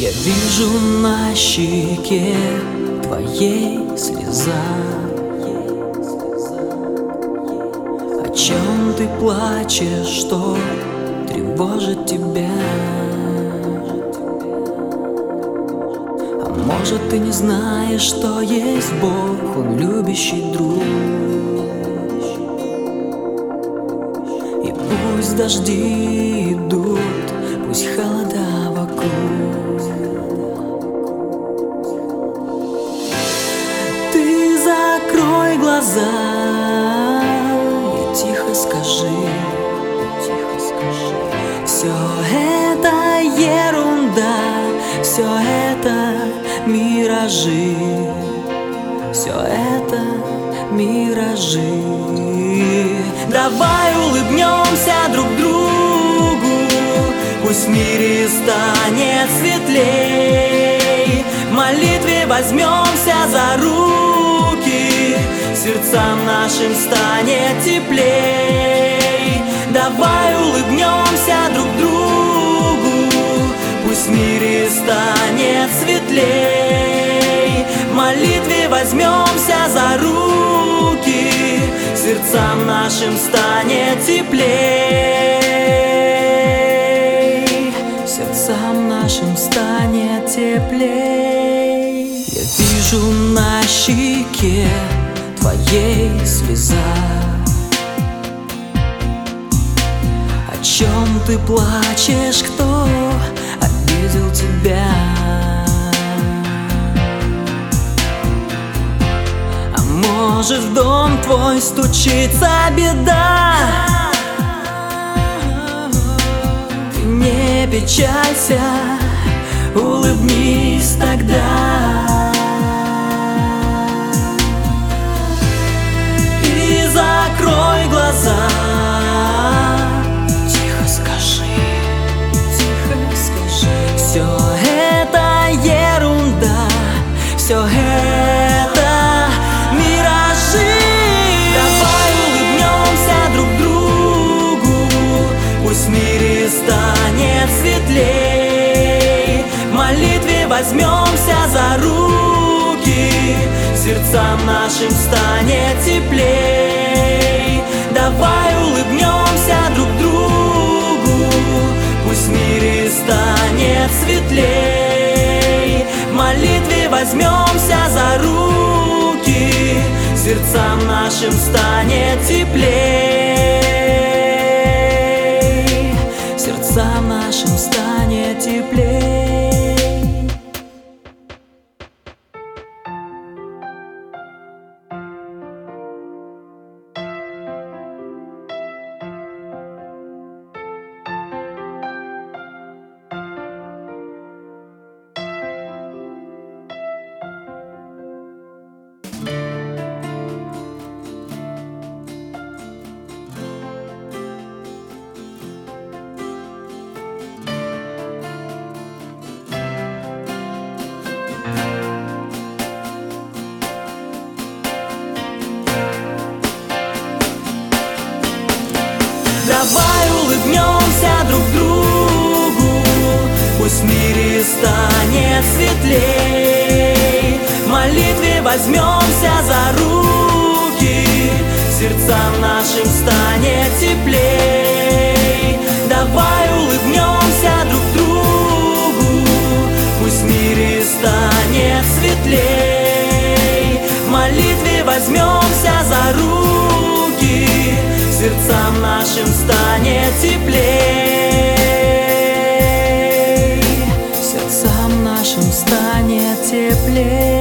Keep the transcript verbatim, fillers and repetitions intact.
Я вижу на щеке твоей слеза. О чем ты плачешь, что тревожит тебя? А может, ты не знаешь, что есть Бог, Он любящий друг. И пусть дожди идут, пусть холода вокруг, ты закрой глаза и тихо скажи, тихо скажи: все это ерунда, все это миражи, все это миражи. Давай улыбнемся друг другу, пусть в мире станет светлей. В молитве возьмемся за руки, сердцам нашим станет теплей. Давай улыбнемся друг другу, пусть в мире станет светлей. В молитве возьмемся за руки, сердцам нашим станет теплей. Сердцам нашим станет теплей. Я вижу на щеке твоей слеза. О чем ты плачешь, кто обидел тебя? А может, в дом твой стучится беда? Ты не печалься, улыбнись тогда и закрой глаза. Тихо скажи, тихо скажи: все это ерунда, все это миражи. Давай улыбнемся друг другу, пусть в мире станет светлей. В молитве возьмемся за руки, сердцам нашим станет теплей. Давай улыбнемся друг другу, пусть в мире станет светлей. В молитве возьмемся за руки, сердцам нашим станет теплей. Сердцам нашим станет теплей. Давай улыбнемся друг другу, пусть в мире станет светлей. В молитве возьмемся за руки, сердцам нашим станет теплей. Давай улыбнемся друг другу, пусть в мире станет светлей. В молитве возьмемся за руки, сердцам нашим станет теплей. Сердцам нашим станет теплей.